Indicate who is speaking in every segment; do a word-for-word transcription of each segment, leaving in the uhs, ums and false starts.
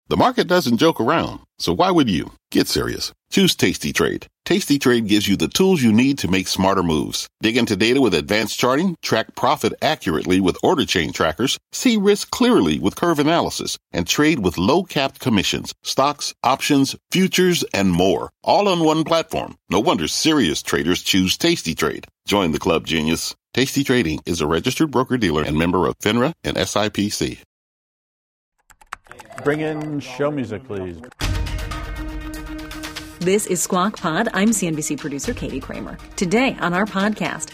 Speaker 1: The market doesn't joke around, so why would you? Get serious. Choose Tasty Trade. Tasty Trade gives you the tools you need to make smarter moves. Dig into data with advanced charting, track profit accurately with order chain trackers, see risk clearly with curve analysis, and trade with low-capped commissions, stocks, options, futures, and more. All on one platform. No wonder serious traders choose Tasty Trade. Join the club, genius. Tasty Trading is a registered broker-dealer and member of FINRA and S I P C.
Speaker 2: Bring in show music, please.
Speaker 3: This is Squawk Pod. I'm C N B C producer Katie Kramer. Today on our podcast,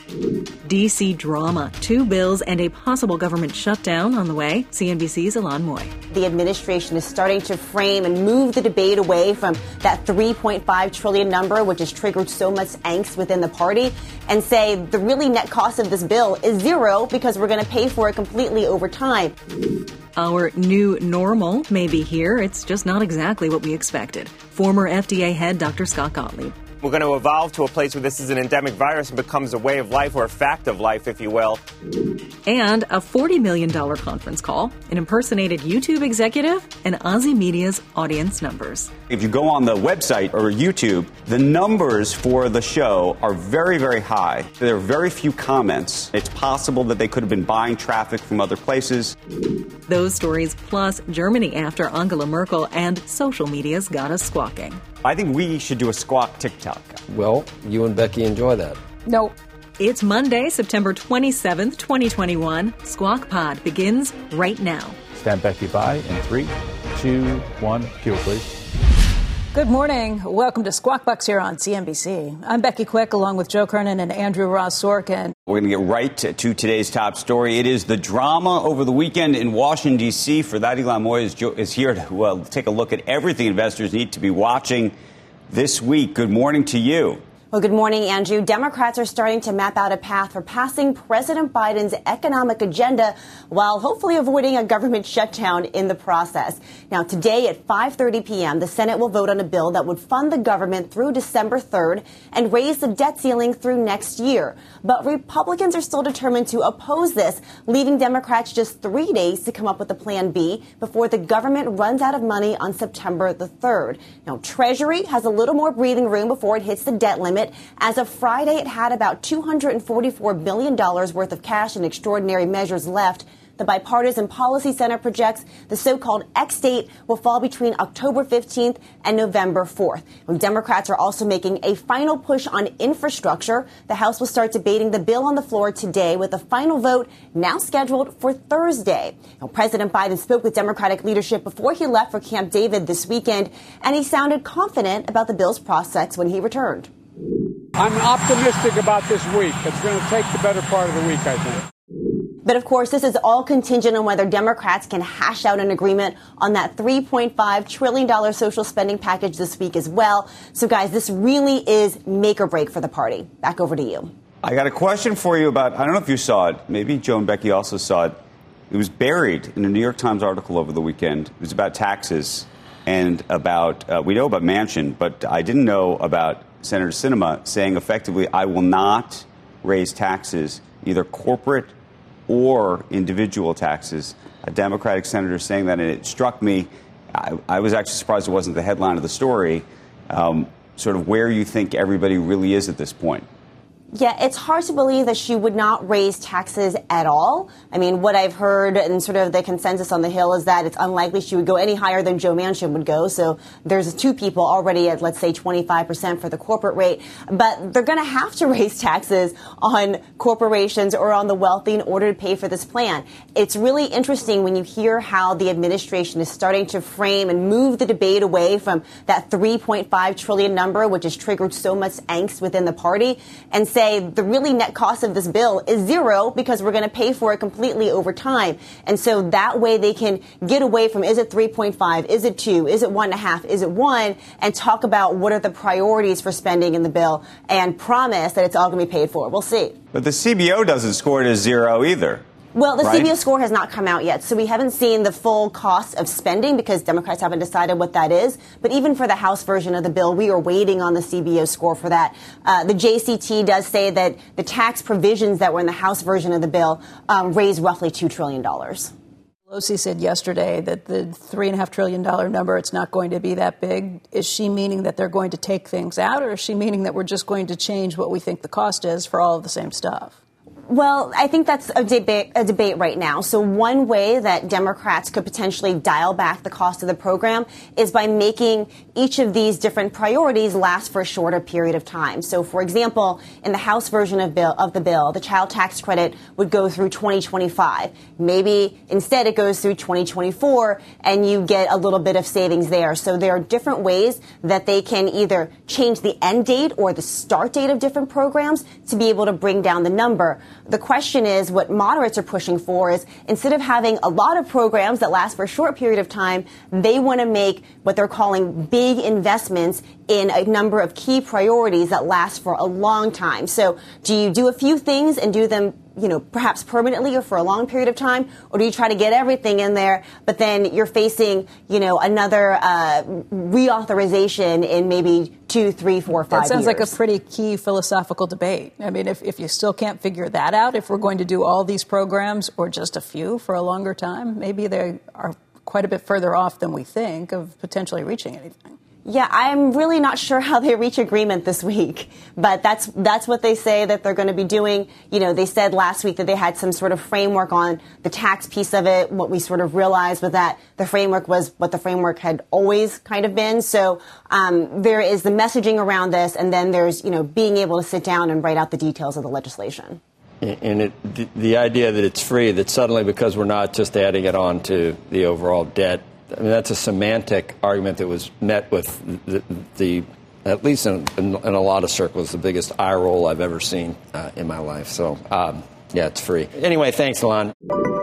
Speaker 3: D C drama, two bills and a possible government shutdown on the way. C N B C's Alon Moy.
Speaker 4: The administration is starting to frame and move the debate away from that three point five trillion dollars number, which has triggered so much angst within the party, and say the really net cost of this bill is zero because we're going to pay for it completely over time.
Speaker 3: Our new normal may be here. It's just not exactly what we expected. Former F D A head Doctor Scott Gottlieb.
Speaker 5: We're going to evolve to a place where this is an endemic virus and becomes a way of life or a fact of life, if you will.
Speaker 3: And a forty million dollars conference call, an impersonated YouTube executive, and Aussie Media's audience numbers.
Speaker 6: If you go on the website or YouTube, the numbers for the show are very, very high. There are very few comments. It's possible that they could have been buying traffic from other places.
Speaker 3: Those stories plus Germany after Angela Merkel and social media's got us squawking.
Speaker 6: I think we should do a squawk TikTok.
Speaker 7: Well, you and Becky enjoy that.
Speaker 3: No. It's Monday, September twenty-seventh, twenty twenty-one. Squawk Pod begins right now.
Speaker 2: Stand Becky by in three, two, one. Cue, please.
Speaker 8: Good morning. Welcome to Squawk Bucks here on C N B C. I'm Becky Quick, along with Joe Kernan and Andrew Ross Sorkin.
Speaker 6: We're going to get right to, to today's top story. It is the drama over the weekend in Washington, D C. For that, Alon Moy is, is here to well, take a look at everything investors need to be watching this week. Good morning to you.
Speaker 4: Well, good morning, Andrew. Democrats are starting to map out a path for passing President Biden's economic agenda while hopefully avoiding a government shutdown in the process. Now, today at five thirty p.m., the Senate will vote on a bill that would fund the government through December third and raise the debt ceiling through next year. But Republicans are still determined to oppose this, leaving Democrats just three days to come up with a plan B before the government runs out of money on September the third. Now, Treasury has a little more breathing room before it hits the debt limit. As of Friday, it had about two hundred forty-four billion dollars worth of cash and extraordinary measures left. The Bipartisan Policy Center projects the so-called X date will fall between October fifteenth and November fourth. And Democrats are also making a final push on infrastructure. The House will start debating the bill on the floor today with a final vote now scheduled for Thursday. Now, President Biden spoke with Democratic leadership before he left for Camp David this weekend, and he sounded confident about the bill's prospects when he returned.
Speaker 9: I'm optimistic about this week. It's going to take the better part of the week, I think.
Speaker 4: But, of course, this is all contingent on whether Democrats can hash out an agreement on that three point five trillion dollars social spending package this week as well. So, guys, this really is make or break for the party. Back over to you.
Speaker 6: I got a question for you about, I don't know if you saw it. Maybe Joe and Becky also saw it. It was buried in a New York Times article over the weekend. It was about taxes and about, uh, we know about Manchin, but I didn't know about Senator Sinema saying effectively, I will not raise taxes, either corporate or individual taxes. A Democratic senator saying that, and it struck me. I, I was actually surprised it wasn't the headline of the story, um, sort of where you think everybody really is at this point.
Speaker 4: Yeah, it's hard to believe that she would not raise taxes at all. I mean, what I've heard and sort of the consensus on the Hill is that it's unlikely she would go any higher than Joe Manchin would go. So there's two people already at, let's say, twenty-five percent for the corporate rate. But they're going to have to raise taxes on corporations or on the wealthy in order to pay for this plan. It's really interesting when you hear how the administration is starting to frame and move the debate away from that three point five trillion dollars number, which has triggered so much angst within the party, and say the really net cost of this bill is zero because we're going to pay for it completely over time. And so that way they can get away from, is it three point five, is it two, is it one and a half, is it one, and talk about what are the priorities for spending in the bill and promise that it's all going to be paid for. We'll see.
Speaker 6: But the C B O doesn't score it as zero either.
Speaker 4: Well, the
Speaker 6: right?
Speaker 4: C B O score has not come out yet, so we haven't seen the full cost of spending because Democrats haven't decided what that is. But even for the House version of the bill, we are waiting on the C B O score for that. Uh, the J C T does say that the tax provisions that were in the House version of the bill um, raised roughly two trillion dollars.
Speaker 8: Pelosi said yesterday that the three and a half trillion dollar number, it's not going to be that big. Is she meaning that they're going to take things out, or is she meaning that we're just going to change what we think the cost is for all of the same stuff?
Speaker 4: Well, I think that's a debate, a debate right now. So one way that Democrats could potentially dial back the cost of the program is by making each of these different priorities last for a shorter period of time. So, for example, in the House version of, bill, of the bill, the child tax credit would go through twenty twenty-five. Maybe instead it goes through twenty twenty-four and you get a little bit of savings there. So there are different ways that they can either change the end date or the start date of different programs to be able to bring down the number. The question is, what moderates are pushing for is, instead of having a lot of programs that last for a short period of time, they want to make what they're calling big investments in a number of key priorities that last for a long time. So do you do a few things and do them, you know, perhaps permanently or for a long period of time? Or do you try to get everything in there, but then you're facing, you know, another uh, reauthorization in maybe two, three, four, five years?
Speaker 8: That sounds like a pretty key philosophical debate. I mean, if, if you still can't figure that out, if we're going to do all these programs or just a few for a longer time, maybe they are quite a bit further off than we think of potentially reaching anything.
Speaker 4: Yeah, I'm really not sure how they reach agreement this week, but that's that's what they say that they're going to be doing. You know, they said last week that they had some sort of framework on the tax piece of it. What we sort of realized was that the framework was what the framework had always kind of been. So um, there is the messaging around this, and then there's, you know, being able to sit down and write out the details of the legislation.
Speaker 7: And it, the, the idea that it's free, that suddenly because we're not just adding it on to the overall debt, I mean, that's a semantic argument that was met with the, the at least in, in, in a lot of circles, the biggest eye roll I've ever seen uh, in my life. So, um, yeah, it's free. Anyway, thanks, Alon.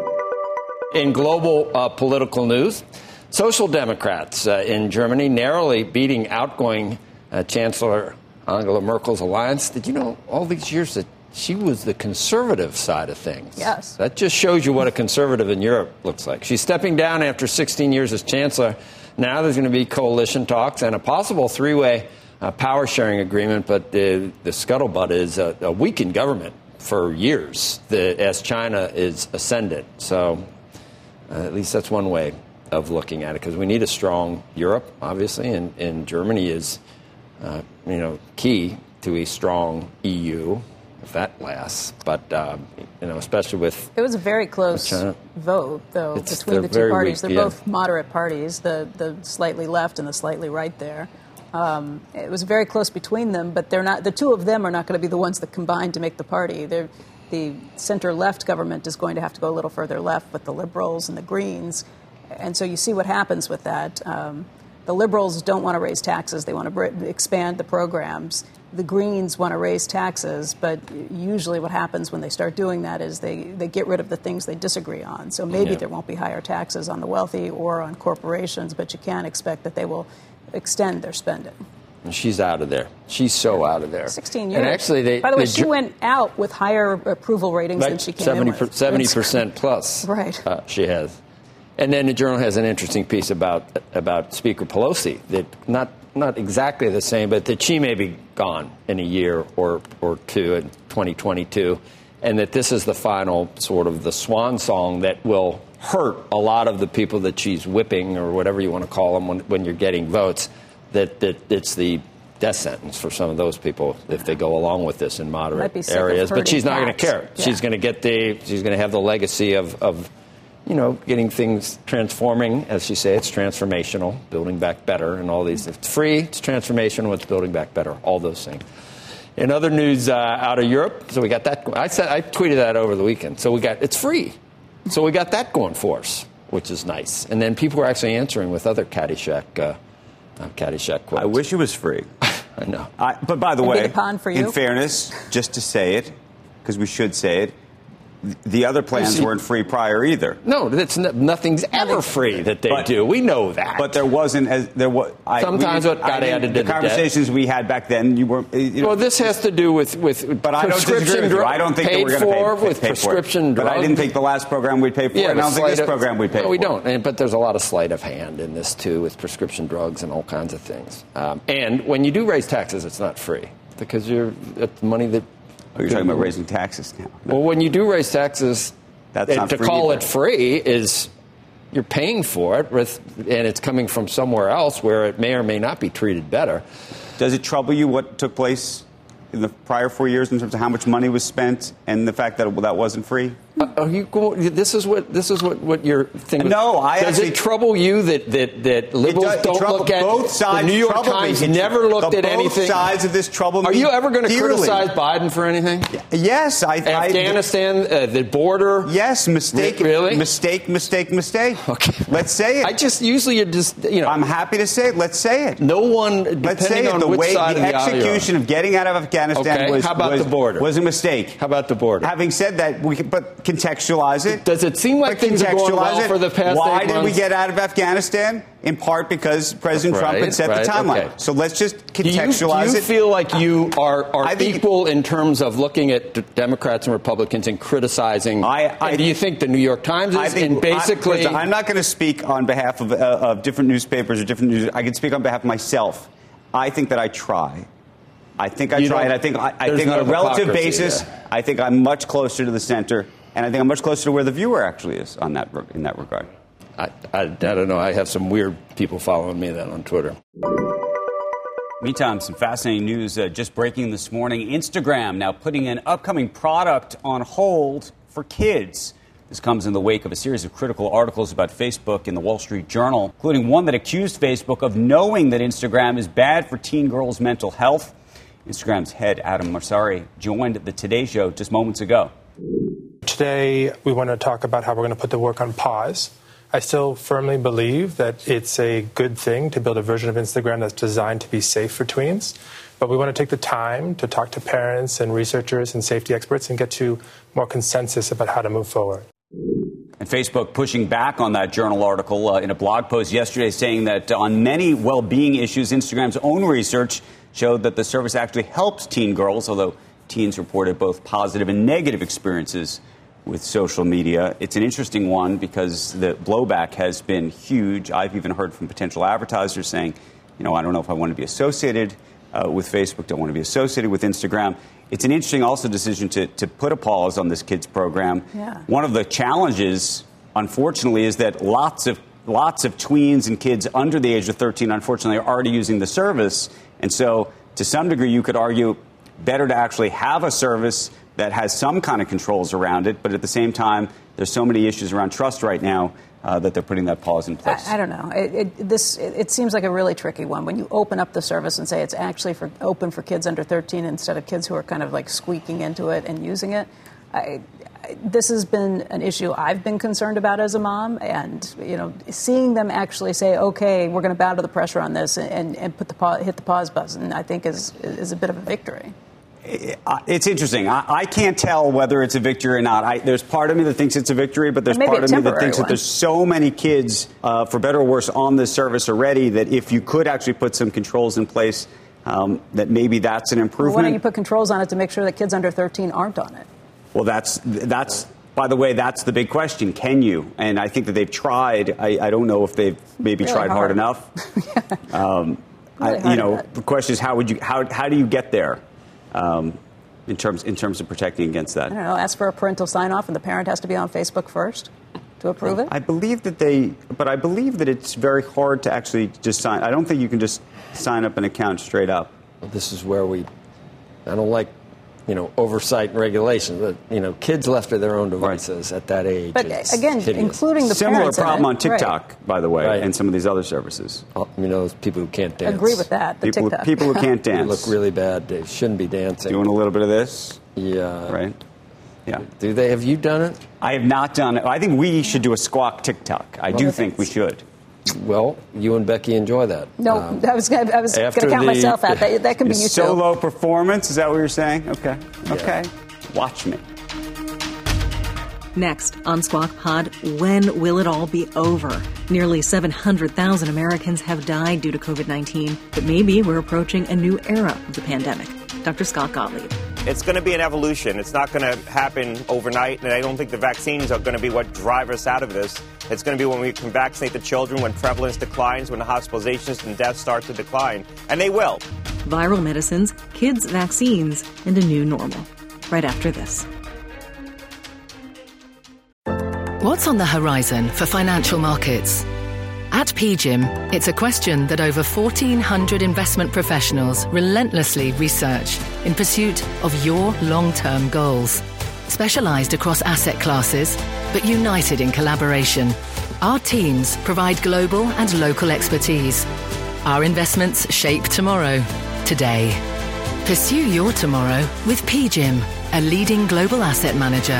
Speaker 7: In global uh, political news, Social Democrats uh, in Germany narrowly beating outgoing uh, Chancellor Angela Merkel's alliance. Did you know all these years that she was the conservative side of things?
Speaker 8: Yes.
Speaker 7: That just shows you what a conservative in Europe looks like. She's stepping down after sixteen years as chancellor. Now there's going to be coalition talks and a possible three-way uh, power-sharing agreement, but the, the scuttlebutt is a, a weakened government for years the, as China is ascendant. So uh, at least that's one way of looking at it, because we need a strong Europe, obviously, and, and Germany is, uh, you know, key to a strong E U. If that lasts, but um, you know, especially with
Speaker 8: it was a very close
Speaker 7: China.
Speaker 8: vote, though,
Speaker 7: It's,
Speaker 8: between the two parties.
Speaker 7: Weak,
Speaker 8: they're
Speaker 7: yeah.
Speaker 8: both moderate parties, the the slightly left and the slightly right. There, um, it was very close between them, but they're not. The two of them are not going to be the ones that combine to make the party. They're, the center-left government is going to have to go a little further left with the Liberals and the Greens, and so you see what happens with that. Um, the Liberals don't want to raise taxes; they want to br- expand the programs. The Greens want to raise taxes, but usually what happens when they start doing that is they, they get rid of the things they disagree on. So maybe yeah. there won't be higher taxes on the wealthy or on corporations, but you can't expect that they will extend their spending.
Speaker 7: And she's out of there. She's so out of there.
Speaker 8: sixteen years.
Speaker 7: And actually, they,
Speaker 8: by the way,
Speaker 7: they,
Speaker 8: she went out with higher approval ratings
Speaker 7: right,
Speaker 8: than she came
Speaker 7: seventy,
Speaker 8: in with.
Speaker 7: seventy percent plus.
Speaker 8: Right.
Speaker 7: Uh, she has. And then the Journal has an interesting piece about about Speaker Pelosi that not not exactly the same, but that she may be gone in a year or or two in twenty twenty-two, and that this is the final sort of the swan song that will hurt a lot of the people that she's whipping or whatever you want to call them when, when you're getting votes. That that it's the death sentence for some of those people if they go along with this in moderate areas. But she's not going to care. Yeah. She's going to get the she's going to have the legacy of of. you know, getting things transforming, as you say, it's transformational, building back better, and all these. If it's free, it's transformational, it's building back better, all those things. In other news uh, out of Europe, so we got that. I said I tweeted that over the weekend. So we got it's free, so we got that going for us, which is nice. And then people were actually answering with other Caddyshack, uh, uh, Caddyshack quotes.
Speaker 6: I wish it was free.
Speaker 7: I know.
Speaker 6: I, but by the
Speaker 8: It'd
Speaker 6: way,
Speaker 8: be the pond for you.
Speaker 6: In fairness, just to say it, because we should say it. The other plans weren't free prior either.
Speaker 7: No, that's no, nothing's ever free that they
Speaker 6: but,
Speaker 7: do. We know that.
Speaker 6: But there wasn't as there was. I,
Speaker 7: Sometimes
Speaker 6: we,
Speaker 7: what got
Speaker 6: I,
Speaker 7: added
Speaker 6: the
Speaker 7: to the
Speaker 6: conversations
Speaker 7: debt.
Speaker 6: we had back then. You were. You know,
Speaker 7: well, this has to do with with
Speaker 6: but I don't disagree with you. I don't think that we're going to pay, pay,
Speaker 7: with
Speaker 6: pay
Speaker 7: prescription
Speaker 6: for it.
Speaker 7: drugs.
Speaker 6: But I didn't think the last program we'd pay for
Speaker 7: yeah,
Speaker 6: it. And I don't think this
Speaker 7: of,
Speaker 6: program we'd pay
Speaker 7: no,
Speaker 6: for.
Speaker 7: we don't. And, but there's a lot of sleight of hand in this too, with prescription drugs and all kinds of things. Um, and when you do raise taxes, it's not free because you're it's money that.
Speaker 6: Oh, you're talking about raising taxes now.
Speaker 7: No. Well, when you do raise taxes.
Speaker 6: That's not
Speaker 7: to
Speaker 6: free
Speaker 7: call
Speaker 6: either.
Speaker 7: it free is you're paying for it, with, and it's coming from somewhere else where it may or may not be treated better.
Speaker 6: Does it trouble you what took place in the prior four years in terms of how much money was spent and the fact that that wasn't free?
Speaker 7: Uh, are you go, this is what this is what, what you're thinking.
Speaker 6: No, I
Speaker 7: does
Speaker 6: actually,
Speaker 7: it trouble you that that, that liberals
Speaker 6: does,
Speaker 7: don't
Speaker 6: trouble,
Speaker 7: look at
Speaker 6: both sides
Speaker 7: the New York Times
Speaker 6: me.
Speaker 7: never looked
Speaker 6: the
Speaker 7: at anything?
Speaker 6: Both sides of this trouble me.
Speaker 7: Are you ever going to
Speaker 6: dearly.
Speaker 7: criticize Biden for anything?
Speaker 6: Yes, I.
Speaker 7: Afghanistan,
Speaker 6: I,
Speaker 7: uh, the border.
Speaker 6: Yes, mistake.
Speaker 7: Really?
Speaker 6: Mistake. Mistake. Mistake.
Speaker 7: Okay,
Speaker 6: let's say it.
Speaker 7: I just usually you just you know.
Speaker 6: I'm happy to say it. Let's say it.
Speaker 7: No one. Depending
Speaker 6: let's say it.
Speaker 7: on
Speaker 6: The
Speaker 7: which
Speaker 6: way
Speaker 7: side
Speaker 6: the
Speaker 7: of the
Speaker 6: execution of getting out of Afghanistan
Speaker 7: okay.
Speaker 6: was.
Speaker 7: How about
Speaker 6: was,
Speaker 7: the border?
Speaker 6: Was a mistake.
Speaker 7: How about the border?
Speaker 6: Having said that, we can, but contextualize it.
Speaker 7: Does it seem like
Speaker 6: but
Speaker 7: things are going well
Speaker 6: it.
Speaker 7: for the past
Speaker 6: Why
Speaker 7: eight
Speaker 6: did
Speaker 7: months?
Speaker 6: we get out of Afghanistan? In part because President
Speaker 7: right,
Speaker 6: Trump had set
Speaker 7: right,
Speaker 6: the timeline.
Speaker 7: okay.
Speaker 6: So let's just contextualize
Speaker 7: do you, do you
Speaker 6: it.
Speaker 7: feel like you are, are
Speaker 6: think,
Speaker 7: equal in terms of looking at d- Democrats and Republicans and criticizing?
Speaker 6: I, I,
Speaker 7: and do you think the New York Times is?
Speaker 6: I think,
Speaker 7: and basically,
Speaker 6: I, I'm not going to speak on behalf of, uh, of different newspapers or different news. I can speak on behalf of myself. I think that I try. I think I
Speaker 7: you
Speaker 6: try, and I think I, I think
Speaker 7: no
Speaker 6: on a relative
Speaker 7: hypocrisy
Speaker 6: basis,
Speaker 7: there.
Speaker 6: I think I'm much closer to the center, and I think I'm much closer to where the viewer actually is on that in that regard.
Speaker 7: I, I, I don't know. I have some weird people following me then on Twitter.
Speaker 6: Meantime, some fascinating news uh, just breaking this morning. Instagram now putting an upcoming product on hold for kids. This comes in the wake of a series of critical articles about Facebook in the Wall Street Journal, including one that accused Facebook of knowing that Instagram is bad for teen girls' mental health. Instagram's head, Adam Mosseri, joined the Today Show just moments ago.
Speaker 10: Today, we want to talk about how we're going to put the work on pause. I still firmly believe that it's a good thing to build a version of Instagram that's designed to be safe for tweens. But we want to take the time to talk to parents and researchers and safety experts and get to more consensus about how to move forward.
Speaker 6: And Facebook pushing back on that journal article uh, in a blog post yesterday, saying that uh, on many well-being issues, Instagram's own research showed that the service actually helps teen girls, although teens reported both positive and negative experiences with social media. It's an interesting one because the blowback has been huge. I've even heard from potential advertisers saying, you know, I don't know if I want to be associated uh, with Facebook, don't want to be associated with Instagram. It's an interesting also decision to, to put a pause on this kids program.
Speaker 8: Yeah.
Speaker 6: One of the challenges, unfortunately, is that lots of lots of tweens and kids under the age of thirteen, unfortunately, are already using the service. And so to some degree, you could argue better to actually have a service that has some kind of controls around it. But at the same time, there's so many issues around trust right now uh, that they're putting that pause in place.
Speaker 8: I, I don't know. It, it, this it, it seems like a really tricky one. When you open up the service and say it's actually for open for kids under thirteen instead of kids who are kind of like squeaking into it and using it. I, I, this has been an issue I've been concerned about as a mom. And, you know, seeing them actually say, OK, we're going to bow to the pressure on this and, and put the pause, hit the pause button, I think is is a bit of a victory.
Speaker 6: It's interesting. I, I can't tell whether it's a victory or not. I, there's part of me that thinks it's a victory, but there's part of me that thinks
Speaker 8: one.
Speaker 6: that there's so many kids, uh, for better or worse, on this service already that if you could actually put some controls in place, um, that maybe that's an improvement.
Speaker 8: Well, why don't you put controls on it to make sure that kids under thirteen aren't on it?
Speaker 6: Well, that's that's. By the way, that's the big question. Can you? And I think that they've tried. I, I don't know if they've maybe
Speaker 8: really
Speaker 6: tried hard,
Speaker 8: hard
Speaker 6: enough.
Speaker 8: yeah.
Speaker 6: um,
Speaker 8: really
Speaker 6: I,
Speaker 8: hard
Speaker 6: you know, the question is how would you how how do you get there? Um, in terms in terms of protecting against that.
Speaker 8: I don't know, ask for a parental sign-off, and the parent has to be on Facebook first to approve it?
Speaker 6: I believe that they, but I believe that it's very hard to actually just sign. I don't think you can just sign up an account straight up.
Speaker 7: Well, this is where we, I don't like, you know, oversight and regulation. But, you know, kids left to their own devices right. at that age.
Speaker 8: But again,
Speaker 7: hideous.
Speaker 8: including the
Speaker 6: Similar
Speaker 8: parents
Speaker 6: problem
Speaker 8: in it.
Speaker 6: on TikTok,
Speaker 8: right.
Speaker 6: by the way,
Speaker 7: right.
Speaker 6: and some of these other services.
Speaker 7: Oh, you know, people who can't dance.
Speaker 8: Agree with that. The
Speaker 6: people,
Speaker 8: TikTok.
Speaker 6: people who can't dance.
Speaker 7: They look really bad. They shouldn't be dancing.
Speaker 6: Doing a little bit of this.
Speaker 7: Yeah.
Speaker 6: Right. Yeah.
Speaker 7: Do they? Have you done it?
Speaker 6: I have not done it. I think we should do a squawk TikTok. I
Speaker 7: well,
Speaker 6: do think we should.
Speaker 7: Well, you and Becky enjoy that.
Speaker 8: No, um, I was gonna, I was going to count the, myself out. That, that could be you
Speaker 6: solo
Speaker 8: too.
Speaker 6: performance. Is that what you're saying? Okay. Okay. Yeah. Watch me.
Speaker 3: Next on Squawk Pod, when will it all be over? Nearly seven hundred thousand Americans have died due to covid nineteen, but maybe we're approaching a new era of the pandemic. Doctor Scott Gottlieb.
Speaker 5: It's going to be an evolution. It's not going to happen overnight, and I don't think the vaccines are going to be what drive us out of this. It's going to be when we can vaccinate the children, when prevalence declines, when the hospitalizations and deaths start to decline. And they will.
Speaker 3: Viral medicines, kids' vaccines, and a new normal. Right after this.
Speaker 11: What's on the horizon for financial markets? At P G I M, it's a question that over fourteen hundred investment professionals relentlessly research in pursuit of your long-term goals. Specialized across asset classes, but united in collaboration, our teams provide global and local expertise. Our investments shape tomorrow, today. Pursue your tomorrow with P G I M, a leading global asset manager.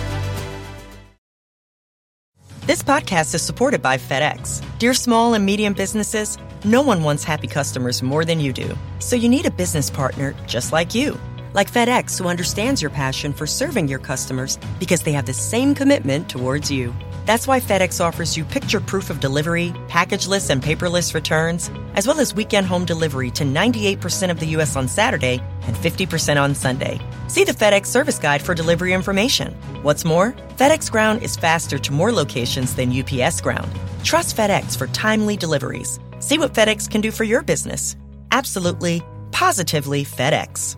Speaker 12: This podcast is supported by FedEx. Dear small and medium businesses, no one wants happy customers more than you do. So you need a business partner just like you. Like FedEx, who understands your passion for serving your customers because they have the same commitment towards you. That's why FedEx offers you picture proof of delivery, packageless and paperless returns, as well as weekend home delivery to ninety-eight percent of the U S on Saturday and fifty percent on Sunday. See the FedEx service guide for delivery information. What's more, FedEx Ground is faster to more locations than U P S Ground. Trust FedEx for timely deliveries. See what FedEx can do for your business. Absolutely, positively FedEx.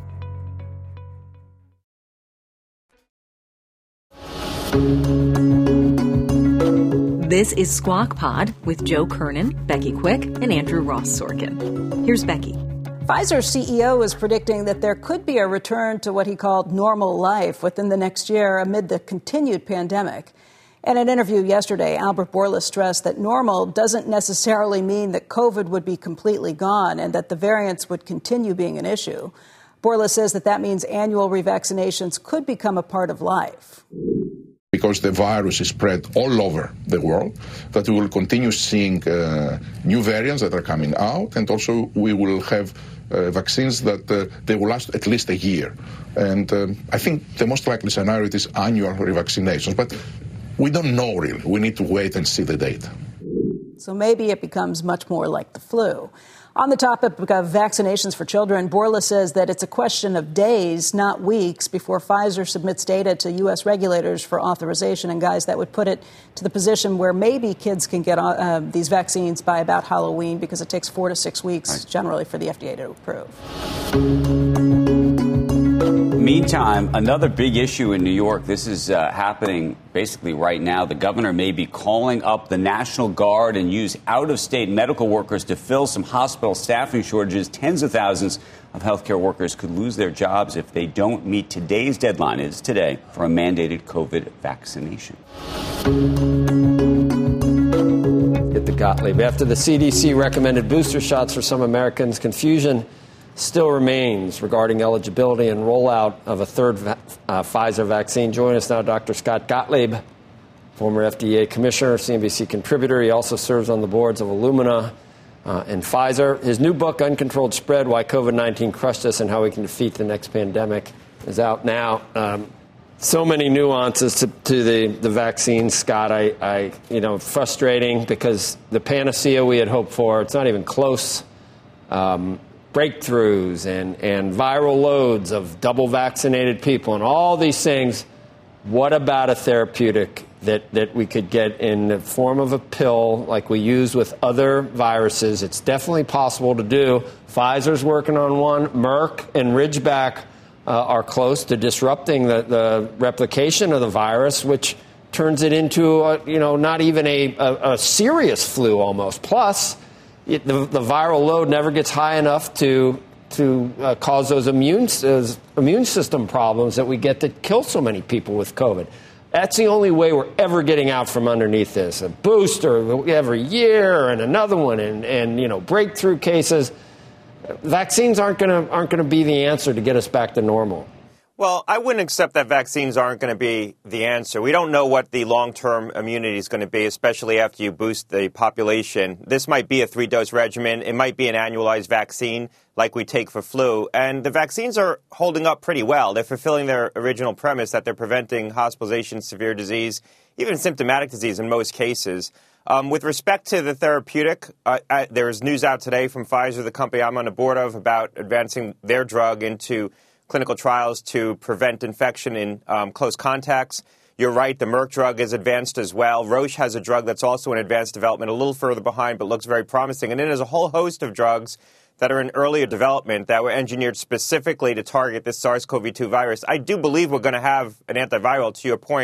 Speaker 3: This is Squawk Pod with Joe Kernan, Becky Quick, and Andrew Ross Sorkin. Here's Becky.
Speaker 8: Pfizer's C E O is predicting that there could be a return to what he called normal life within the next year amid the continued pandemic. In an interview yesterday, Albert Bourla stressed that normal doesn't necessarily mean that COVID would be completely gone and that the variants would continue being an issue. Bourla says that that means annual revaccinations could become a part of life.
Speaker 13: Because the virus is spread all over the world, that we will continue seeing uh, new variants that are coming out, and also we will have uh, vaccines that uh, they will last at least a year. And um, I think the most likely scenario is annual revaccinations, but we don't know really. We need to wait and see the data.
Speaker 8: So maybe it becomes much more like the flu. On the topic of vaccinations for children, Bourla says that it's a question of days, not weeks, before Pfizer submits data to U S regulators for authorization. And, guys, that would put it to the position where maybe kids can get uh, these vaccines by about Halloween, because it takes four to six weeks right. generally for the F D A to approve.
Speaker 6: Meantime, another big issue in New York. This is uh, happening basically right now. The governor may be calling up the National Guard and use out-of-state medical workers to fill some hospital staffing shortages. Tens of thousands of healthcare workers could lose their jobs if they don't meet today's deadline, is today, for a mandated COVID vaccination.
Speaker 7: Hit the Gottlieb. After the C D C recommended booster shots for some Americans, confusion still remains regarding eligibility and rollout of a third va- uh, Pfizer vaccine. Join us now, Doctor Scott Gottlieb, former F D A commissioner, C N B C contributor. He also serves on the boards of Illumina uh, and Pfizer. His new book, Uncontrolled Spread, Why COVID nineteen Crushed Us and How We Can Defeat the Next Pandemic, is out now. Um, so many nuances to, to the, the vaccine, Scott. I, I, you know, frustrating because the panacea we had hoped for, it's not even close. Um, breakthroughs and, and viral loads of double vaccinated people and all these things. What about a therapeutic that, that we could get in the form of a pill like we use with other viruses? It's definitely possible to do. Pfizer's working on one. Merck and Ridgeback uh, are close to disrupting the, the replication of the virus, which turns it into, a, you know, not even a, a, a serious flu almost. Plus, It, the, the viral load never gets high enough to to uh, cause those immune uh, immune system problems that we get that kill so many people with COVID. That's the only way we're ever getting out from underneath this. A booster every year and another one, and, and you know breakthrough cases. Vaccines aren't going to aren't going to be the answer to get us back to normal.
Speaker 5: Well, I wouldn't accept that vaccines aren't going to be the answer. We don't know what the long-term immunity is going to be, especially after you boost the population. This might be a three-dose regimen. It might be an annualized vaccine like we take for flu. And the vaccines are holding up pretty well. They're fulfilling their original premise that they're preventing hospitalization, severe disease, even symptomatic disease in most cases. Um, with respect to the therapeutic, uh, I, there's news out today from Pfizer, the company I'm on the board of, about advancing their drug into clinical trials to prevent infection in um, close contacts. You're right, the Merck drug is advanced as well. Roche has a drug that's also in advanced development, a little further behind, but looks very promising. And then there's a whole host of drugs that are in earlier development that were engineered specifically to target this SARS-C o V two virus. I do believe we're going to have an antiviral, to your point.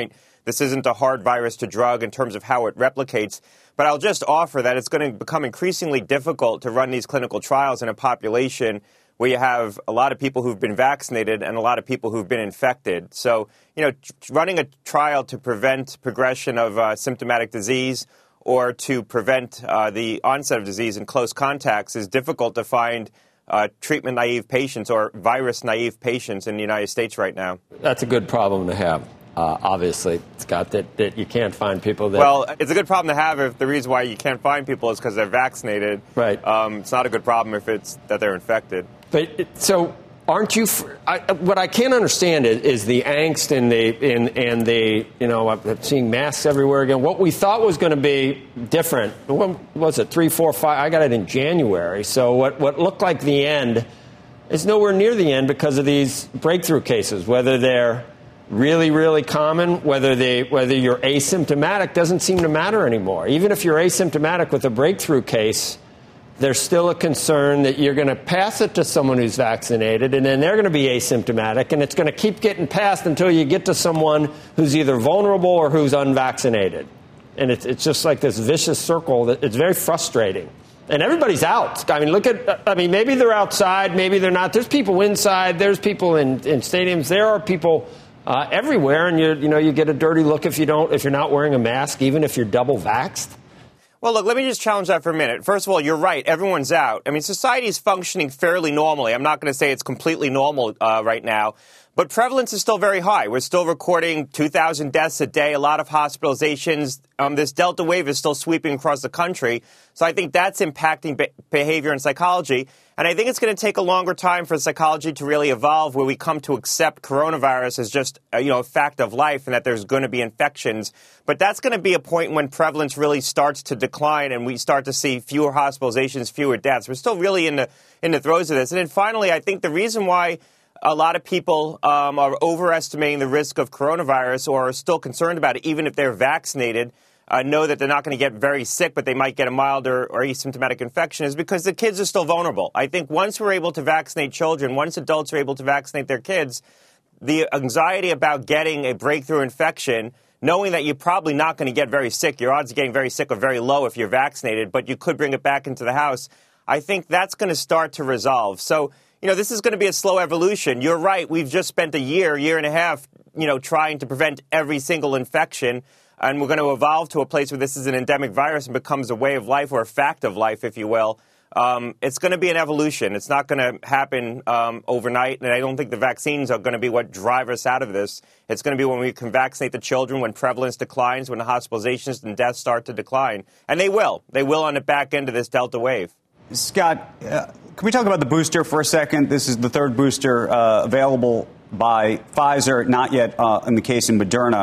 Speaker 5: This isn't a hard virus to drug in terms of how it replicates. But I'll just offer that it's going to become increasingly difficult to run these clinical trials in a population where you have a lot of people who've been vaccinated and a lot of people who've been infected. So, you know, running a trial to prevent progression of uh, symptomatic disease or to prevent uh, the onset of disease in close contacts is difficult to find uh, treatment-naive patients or virus-naive patients in the United States right now.
Speaker 7: That's a good problem to have. Uh, obviously, Scott, that, that you can't find people that...
Speaker 5: Well, it's a good problem to have if the reason why you can't find people is because they're vaccinated.
Speaker 7: Right.
Speaker 5: Um, it's not a good problem if it's that they're infected.
Speaker 7: But so aren't you... I, what I can't understand is, is the angst and the, and, and the, you know, I'm seeing masks everywhere again. What we thought was going to be different, what was it, three, four, five? I got it in January. So what, what looked like the end is nowhere near the end because of these breakthrough cases, whether they're really, really common, whether they whether you're asymptomatic doesn't seem to matter anymore. Even if you're asymptomatic with a breakthrough case, there's still a concern that you're going to pass it to someone who's vaccinated, and then they're going to be asymptomatic, and it's going to keep getting passed until you get to someone who's either vulnerable or who's unvaccinated. And it's, it's just like this vicious circle that it's very frustrating. And everybody's out. I mean, look at, I mean, maybe they're outside, maybe they're not. There's people inside, there's people in, in stadiums, there are people Uh, everywhere, and you you know you get a dirty look if you don't if you're not wearing a mask, even if you're double vaxxed.
Speaker 5: Well, look, let me just challenge that for a minute. First of all, you're right. Everyone's out. I mean, society is functioning fairly normally. I'm not going to say it's completely normal uh, right now, but prevalence is still very high. We're still recording two thousand deaths a day, a lot of hospitalizations. Um, this Delta wave is still sweeping across the country. So I think that's impacting be- behavior and psychology. And I think it's going to take a longer time for psychology to really evolve where we come to accept coronavirus as just, uh, you know, a fact of life and that there's going to be infections. But that's going to be a point when prevalence really starts to decline and we start to see fewer hospitalizations, fewer deaths. We're still really in the in the throes of this. And then finally, I think the reason why a lot of people um, are overestimating the risk of coronavirus or are still concerned about it, even if they're vaccinated, Uh, know that they're not going to get very sick, but they might get a milder or asymptomatic infection is because the kids are still vulnerable. I think once we're able to vaccinate children, once adults are able to vaccinate their kids, the anxiety about getting a breakthrough infection, knowing that you're probably not going to get very sick, your odds of getting very sick are very low if you're vaccinated, but you could bring it back into the house, I think that's going to start to resolve. So, you know, this is going to be a slow evolution. You're right. We've just spent a year, year and a half, you know, trying to prevent every single infection. And we're going to evolve to a place where this is an endemic virus and becomes a way of life or a fact of life, if you will. Um, it's going to be an evolution. It's not going to happen um, overnight. And I don't think the vaccines are going to be what drive us out of this. It's going to be when we can vaccinate the children, when prevalence declines, when the hospitalizations and deaths start to decline. And they will. They will on the back end of this Delta wave.
Speaker 6: Scott, uh, can we talk about the booster for a second? This is the third booster uh, available by Pfizer, not yet uh, in the case of Moderna.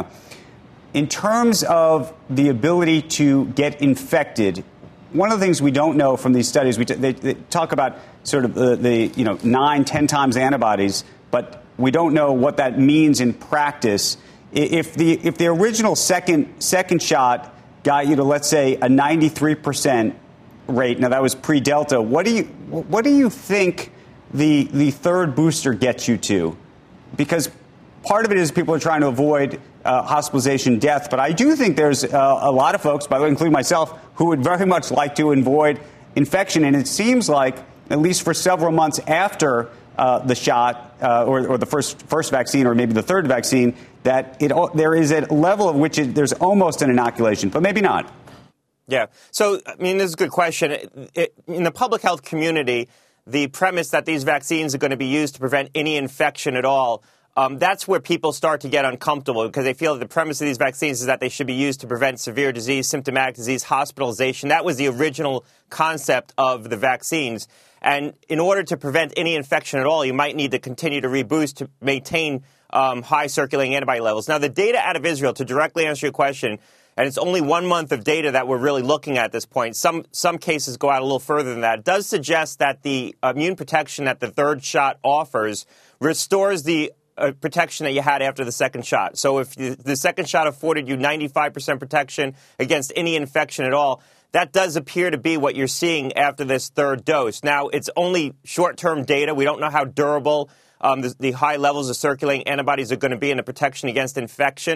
Speaker 6: In terms of the ability to get infected, one of the things we don't know from these studies, we t- they, they talk about sort of the, the, you know, nine, ten times antibodies, but we don't know what that means in practice. If the if the original second second shot got you to, let's say, a ninety-three percent rate, now that was pre-Delta, what do you what do you think the the third booster gets you to? Because part of it is people are trying to avoid uh, hospitalization, death. But I do think there's uh, a lot of folks, by the way, including myself, who would very much like to avoid infection. And it seems like, at least for several months after uh, the shot uh, or, or the first first vaccine or maybe the third vaccine, that it there is a level of which it, there's almost an inoculation, but maybe not.
Speaker 5: Yeah. So, I mean, this is a good question. It, it, in the public health community, the premise that these vaccines are going to be used to prevent any infection at all, Um, that's where people start to get uncomfortable because they feel that the premise of these vaccines is that they should be used to prevent severe disease, symptomatic disease, hospitalization. That was the original concept of the vaccines. And in order to prevent any infection at all, you might need to continue to reboost to maintain um, high circulating antibody levels. Now, the data out of Israel, to directly answer your question, and it's only one month of data that we're really looking at this point. Some some cases go out a little further than that. It does suggest that the immune protection that the third shot offers restores the Uh, protection that you had after the second shot. So if you, the second shot afforded you ninety-five percent protection against any infection at all, that does appear to be what you're seeing after this third dose. Now, it's only short-term data. We don't know how durable um, the, the high levels of circulating antibodies are going to be in the protection against infection.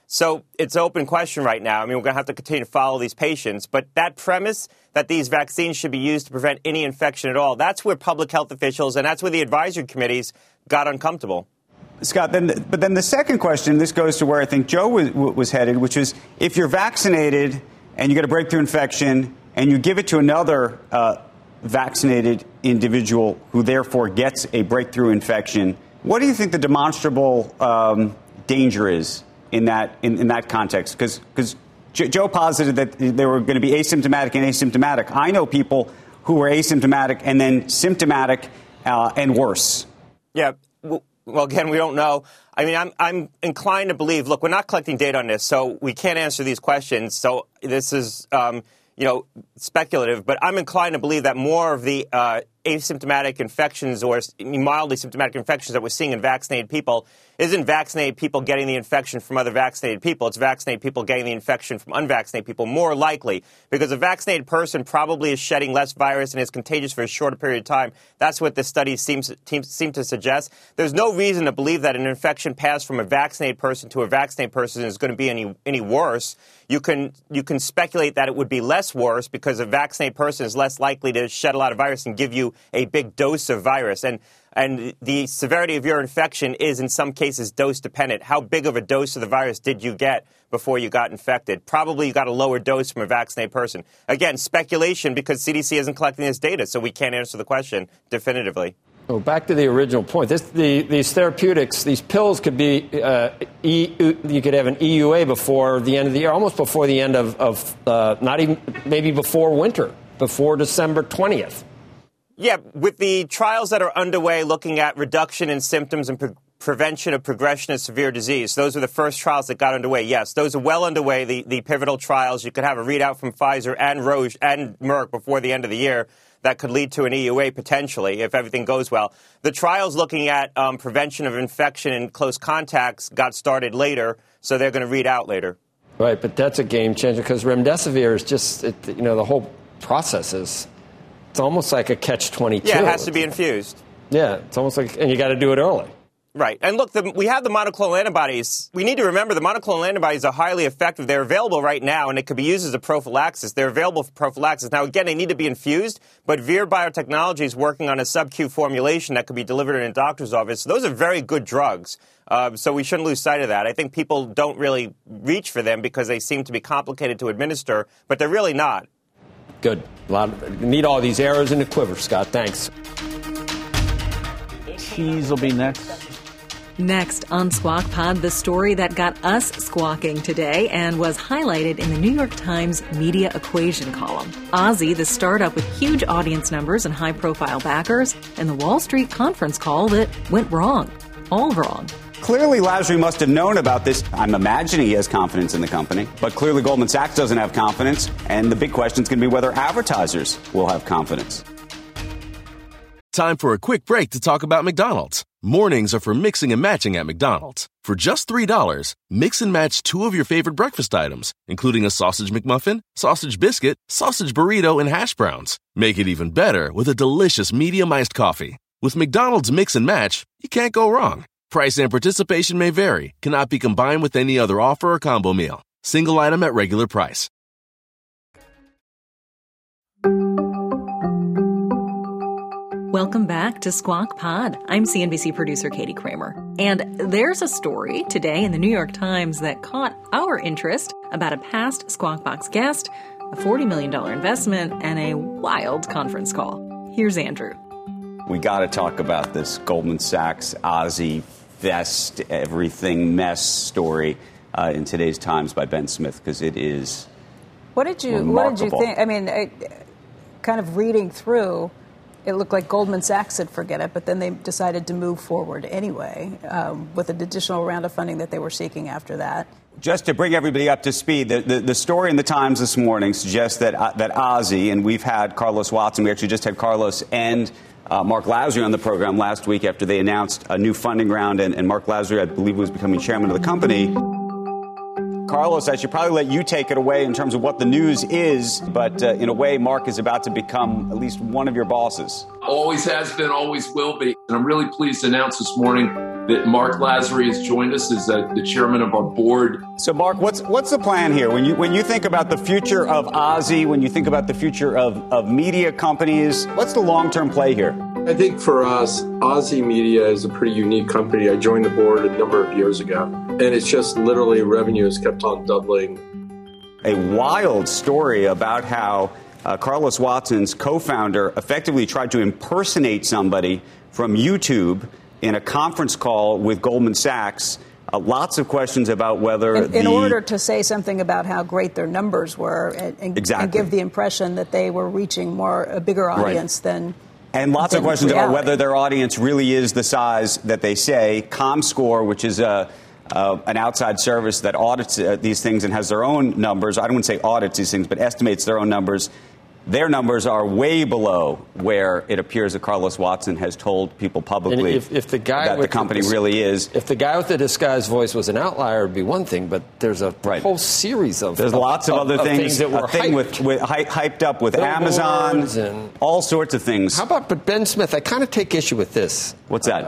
Speaker 5: So it's an open question right now. I mean, we're going to have to continue to follow these patients. But that premise that these vaccines should be used to prevent any infection at all, that's where public health officials and that's where the advisory committees got uncomfortable.
Speaker 6: Scott, then, but then the second question, this goes to where I think Joe was, was headed, which is if you're vaccinated and you get a breakthrough infection and you give it to another uh, vaccinated individual who therefore gets a breakthrough infection, what do you think the demonstrable um, danger is in that in, in that context? Because because Joe posited that they were going to be asymptomatic and asymptomatic. I know people who were asymptomatic and then symptomatic uh, and worse.
Speaker 5: Yeah. Well, Well, again, we don't know. I mean, I'm I'm inclined to believe, look, we're not collecting data on this, so we can't answer these questions. So this is, um, you know, speculative. But I'm inclined to believe that more of the uh, asymptomatic infections or mildly symptomatic infections that we're seeing in vaccinated people isn't vaccinated people getting the infection from other vaccinated people. It's vaccinated people getting the infection from unvaccinated people, more likely, because a vaccinated person probably is shedding less virus and is contagious for a shorter period of time. That's what the study seems seem to suggest. There's no reason to believe that an infection passed from a vaccinated person to a vaccinated person is going to be any any worse. You can you can speculate that it would be less worse because a vaccinated person is less likely to shed a lot of virus and give you a big dose of virus. And And the severity of your infection is, in some cases, dose-dependent. How big of a dose of the virus did you get before you got infected? Probably you got a lower dose from a vaccinated person. Again, speculation because C D C isn't collecting this data, so we can't answer the question definitively.
Speaker 7: Oh, back to the original point. This, the, these therapeutics, these pills could be, uh, e, you could have an E U A before the end of the year, almost before the end of, of uh, not even, maybe before winter, before December twentieth.
Speaker 5: Yeah, with the trials that are underway looking at reduction in symptoms and pre- prevention of progression of severe disease, those are the first trials that got underway. Yes, those are well underway, the, the pivotal trials. You could have a readout from Pfizer and Roche and Merck before the end of the year that could lead to an E U A potentially if everything goes well. The trials looking at um, prevention of infection in close contacts got started later, so they're going to read out later.
Speaker 7: Right, but that's a game changer because remdesivir is just, it, you know, the whole process is... It's almost like a catch twenty-two.
Speaker 5: Yeah, it has to be infused.
Speaker 7: Yeah, it's almost like, and you got to do it early.
Speaker 5: Right. And look, the, we have the monoclonal antibodies. We need to remember the monoclonal antibodies are highly effective. They're available right now, and it could be used as a prophylaxis. They're available for prophylaxis. Now, again, they need to be infused, but Vir Biotechnology is working on a sub-Q formulation that could be delivered in a doctor's office. So those are very good drugs. Uh, so we shouldn't lose sight of that. I think people don't really reach for them because they seem to be complicated to administer, but they're really not.
Speaker 7: Good. A lot of, need all these arrows in the quiver, Scott. Thanks.
Speaker 2: Cheese will be next.
Speaker 3: Next on Squawk Pod, the story that got us squawking today and was highlighted in the New York Times Media Equation column. Ozzy, the startup with huge audience numbers and high-profile backers, and the Wall Street conference call that went wrong. All wrong.
Speaker 6: Clearly, Lasry must have known about this. I'm imagining he has confidence in the company, but clearly Goldman Sachs doesn't have confidence, and the big question is going to be whether advertisers will have confidence.
Speaker 14: Time for a quick break to talk about McDonald's. Mornings are for mixing and matching at McDonald's. For just three dollars, mix and match two of your favorite breakfast items, including a sausage McMuffin, sausage biscuit, sausage burrito, and hash browns. Make it even better with a delicious medium iced coffee. With McDonald's Mix and Match, you can't go wrong. Price and participation may vary. Cannot be combined with any other offer or combo meal. Single item at regular price.
Speaker 3: Welcome back to Squawk Pod. I'm C N B C producer Katie Kramer. And there's a story today in the New York Times that caught our interest about a past Squawk Box guest, a forty million dollars investment, and a wild conference call. Here's Andrew.
Speaker 6: We got to talk about this Goldman Sachs, Ozzy, Vest, everything mess story uh, in today's Times by Ben Smith, because it is
Speaker 8: What did you
Speaker 6: remarkable.
Speaker 8: What did you think? I mean, I, kind of reading through, it looked like Goldman Sachs said forget it, but then they decided to move forward anyway um, with an additional round of funding that they were seeking after that.
Speaker 6: Just to bring everybody up to speed, the, the, the story in the Times this morning suggests that uh, that Ozzy, and we've had Carlos Watson, we actually just had Carlos and Uh, Mark Lasry on the program last week after they announced a new funding round, and, and Mark Lasry, I believe, was becoming chairman of the company. Carlos, I should probably let you take it away in terms of what the news is, but uh, in a way, Mark is about to become at least one of your bosses.
Speaker 15: Always has been, always will be. And I'm really pleased to announce this morning that Mark Lasry has joined us as uh, the chairman of our board.
Speaker 6: So, Mark, what's what's the plan here? When you when you think about the future of Ozy, when you think about the future of, of media companies, what's the long-term play here?
Speaker 16: I think for us, Ozy Media is a pretty unique company. I joined the board a number of years ago, and it's just literally revenue has kept on doubling.
Speaker 6: A wild story about how uh, Carlos Watson's co-founder effectively tried to impersonate somebody from YouTube in a conference call with Goldman Sachs. Uh, lots of questions about whether
Speaker 8: in,
Speaker 6: the,
Speaker 8: in order to say something about how great their numbers were and, and,
Speaker 6: exactly.
Speaker 8: and give the impression that they were reaching more a bigger audience right. than
Speaker 6: and lots
Speaker 8: than
Speaker 6: of questions
Speaker 8: reality.
Speaker 6: about whether their audience really is the size that they say. ComScore, which is a Uh, an outside service that audits uh, these things and has their own numbers. I don't want to say audits these things, but estimates their own numbers. Their numbers are way below where it appears that Carlos Watson has told people publicly
Speaker 7: if, if the guy
Speaker 6: that
Speaker 7: with
Speaker 6: the company
Speaker 7: the,
Speaker 6: really is.
Speaker 7: If the guy with the disguised voice was an outlier, it would be one thing, but there's a
Speaker 6: right.
Speaker 7: whole series of
Speaker 6: There's
Speaker 7: of,
Speaker 6: lots of,
Speaker 7: of
Speaker 6: other
Speaker 7: of
Speaker 6: things.
Speaker 7: things that were
Speaker 6: a thing
Speaker 7: hyped.
Speaker 6: with, with hy- hyped up with Amazon,
Speaker 7: and
Speaker 6: all sorts of things.
Speaker 7: How about but Ben Smith? I kind of take issue with this.
Speaker 6: What's that?
Speaker 7: Uh,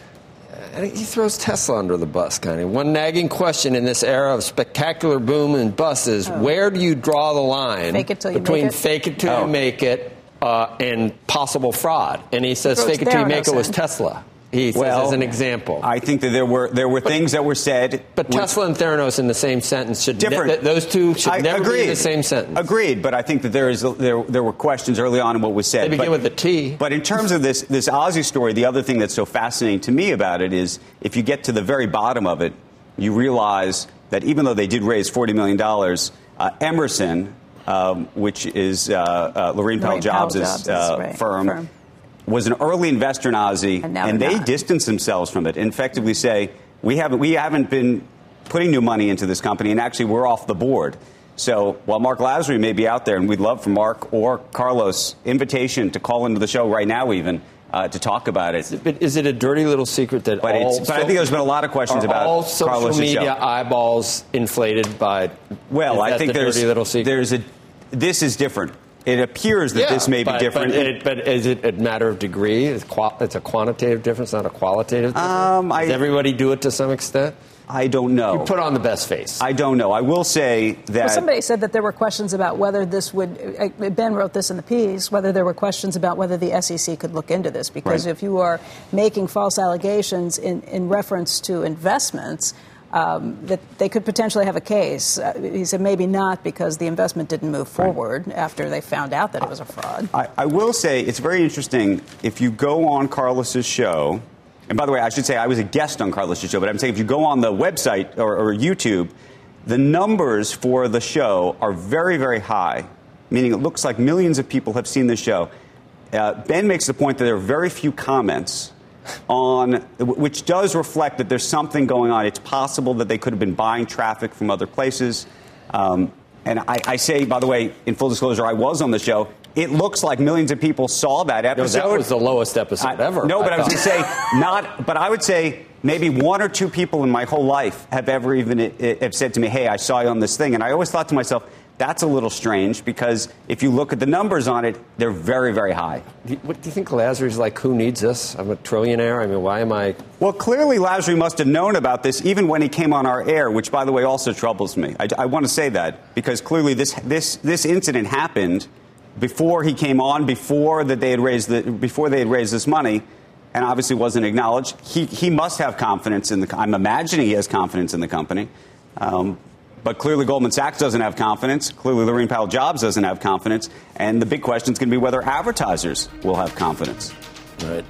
Speaker 7: He throws Tesla under the bus, kind of. One nagging question in this era of spectacular boom and bust is, oh. where do you draw the line
Speaker 8: fake it till you
Speaker 7: between
Speaker 8: make it?
Speaker 7: fake it till
Speaker 6: oh.
Speaker 7: you make it uh, and possible fraud? And he says fake it till you make it was Tesla. He says
Speaker 6: well,
Speaker 7: as an example.
Speaker 6: I think that there were there were
Speaker 7: but,
Speaker 6: things that were said.
Speaker 7: But
Speaker 6: with,
Speaker 7: Tesla and Theranos in the same sentence should
Speaker 6: different.
Speaker 7: Ne- those two should
Speaker 6: I,
Speaker 7: never
Speaker 6: agreed.
Speaker 7: be in the same sentence.
Speaker 6: Agreed. But I think that there is a, there there were questions early on in what was said.
Speaker 7: They begin
Speaker 6: but,
Speaker 7: with a T.
Speaker 6: But in terms of this this Ozy story, the other thing that's so fascinating to me about it is if you get to the very bottom of it, you realize that even though they did raise forty million dollars, uh, Emerson, um, which is uh, uh, Laurene Powell Jobs' uh,
Speaker 8: right.
Speaker 6: firm.
Speaker 8: firm.
Speaker 6: was an early investor in Ozy,
Speaker 8: and,
Speaker 6: and they
Speaker 8: not.
Speaker 6: distance themselves from it and effectively say, we haven't, we haven't been putting new money into this company, and actually we're off the board. So while Mark Lasry may be out there, and we'd love for Mark or Carlos invitation to call into the show right now even, uh, to talk about it.
Speaker 7: But is it a dirty little secret that
Speaker 6: but
Speaker 7: all...
Speaker 6: It's, but I think there's been a lot of questions
Speaker 7: are
Speaker 6: about
Speaker 7: all social
Speaker 6: Carlos'
Speaker 7: media
Speaker 6: show.
Speaker 7: eyeballs inflated by...
Speaker 6: Well, I think
Speaker 7: the
Speaker 6: there's,
Speaker 7: dirty little secret?
Speaker 6: there's a... This is different. It appears that
Speaker 7: yeah,
Speaker 6: this may
Speaker 7: but,
Speaker 6: be different.
Speaker 7: But, it, but is it a matter of degree? It's, qual- it's a quantitative difference, not a qualitative difference? Um, Does I, everybody do it to some extent?
Speaker 6: I don't know.
Speaker 7: You put on the best face.
Speaker 6: I don't know. I will say that...
Speaker 8: Well, somebody said that there were questions about whether this would... Ben wrote this in the piece, whether there were questions about whether the S E C could look into this. Because right. if you are making false allegations in, in reference to investments... Um, that they could potentially have a case. Uh, he said maybe not because the investment didn't move forward right. after they found out that it was a fraud.
Speaker 6: I, I will say it's very interesting. If you go on Carlos's show, and by the way, I should say I was a guest on Carlos's show, but I'm saying if you go on the website or, or YouTube, the numbers for the show are very, very high, meaning it looks like millions of people have seen the show. Uh, Ben makes the point that there are very few comments on, which does reflect that there's something going on. It's possible that they could have been buying traffic from other places. Um, and I, I say, by the way, in full disclosure, I was on the show. It looks like millions of people saw that episode.
Speaker 7: No, that was the lowest episode
Speaker 6: I,
Speaker 7: ever.
Speaker 6: No, but I,
Speaker 7: I
Speaker 6: was going to say not. But I would say maybe one or two people in my whole life have ever even have said to me, "Hey, I saw you on this thing," and I always thought to myself, that's a little strange because if you look at the numbers on it, they're very, very high.
Speaker 7: What do you think Lasry's like, who needs this? I'm a trillionaire. I mean, why am I?
Speaker 6: Well, clearly Lasry must have known about this even when he came on our air, which, by the way, also troubles me. I, I want to say that because clearly this this this incident happened before he came on, before that they had raised the before they had raised this money, and obviously wasn't acknowledged. He he must have confidence in the. I'm imagining he has confidence in the company. Um, But clearly Goldman Sachs doesn't have confidence. Clearly Laurene Powell Jobs doesn't have confidence. And the big question is going to be whether advertisers will have confidence.
Speaker 7: Right.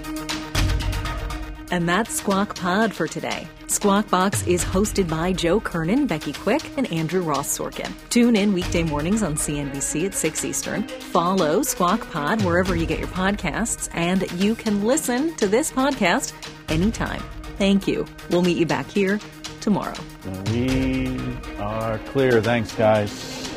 Speaker 3: And that's Squawk Pod for today. Squawk Box is hosted by Joe Kernan, Becky Quick, and Andrew Ross Sorkin. Tune in weekday mornings on C N B C at six Eastern. Follow Squawk Pod wherever you get your podcasts. And you can listen to this podcast anytime. Thank you. We'll meet you back here tomorrow.
Speaker 2: We are clear. Thanks, guys.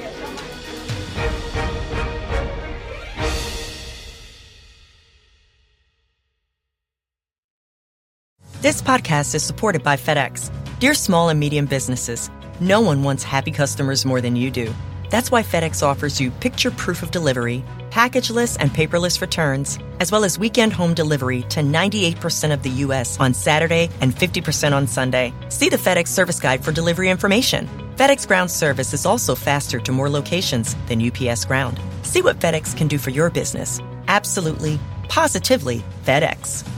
Speaker 12: This podcast is supported by FedEx. Dear small and medium businesses, no one wants happy customers more than you do. That's why FedEx offers you picture proof of delivery, packageless and paperless returns, as well as weekend home delivery to ninety-eight percent of the U S on Saturday and fifty percent on Sunday. See the FedEx service guide for delivery information. FedEx Ground service is also faster to more locations than U P S Ground. See what FedEx can do for your business. Absolutely, positively FedEx.